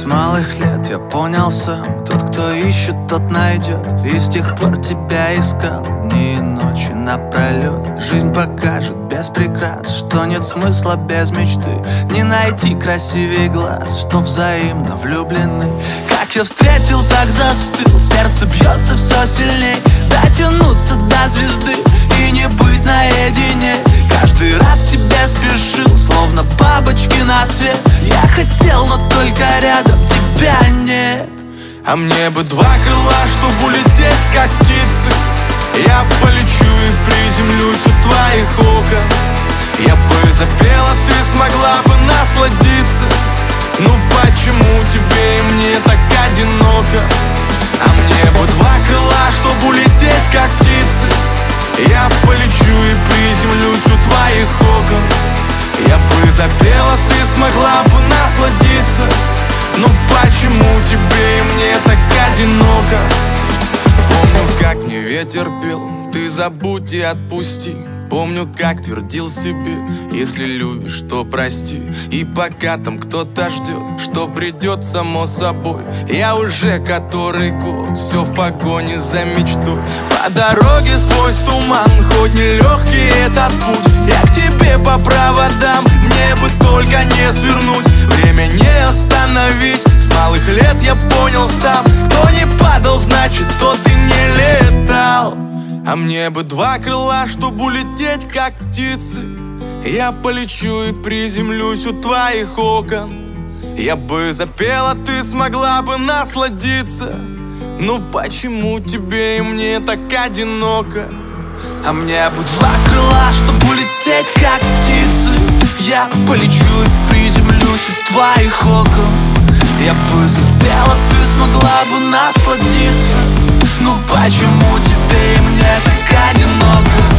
малых лет я понял сам: тот, кто ищет, тот найдет. И с тех пор тебя искал дни и ночи напролет. Жизнь покажет без прикрас, что нет смысла без мечты. Не найти красивее глаз, что взаимно влюблены. Как я встретил, так застыл, сердце бьется все сильней. Дотянуться до звезды и не быть наедине. Каждый раз к тебе спешил, словно бабочки на свет. Я хотел, но только рядом тебя нет. А мне бы два крыла, чтобы улететь, как птицы. Я полечу и приземлюсь у твоих окон. Я бы запел, а ты смогла бы насладиться. Ну почему тебе и мне так одиноко? А мне бы два крыла, чтобы улететь, как птицы. Я полечу и приземлюсь у твоих окон. Я бы запел, а ты смогла бы насладиться. Ну почему тебе и мне так одиноко? Помню, как мне ветер пел: ты забудь и отпусти. Помню, как твердил себе: если любишь, то прости. И пока там кто-то ждет, что придет само собой, я уже который год все в погоне за мечтой. По дороге сквозь туман, хоть нелегкий этот путь, я к тебе по проводам, мне бы только не свернуть. Время не остановить, с малых лет я понял сам: кто не падал, значит тот и не летал. А мне бы два крыла, чтобы улететь, как птицы. Я полечу и приземлюсь у твоих окон. Я бы запел, а ты смогла бы насладиться. Ну почему тебе и мне так одиноко? А мне бы два крыла, чтобы улететь, как птицы. Я полечу и приземлюсь у твоих окон. Я бы запел, а ты смогла бы насладиться. Ну почему тебе и мне так одиноко?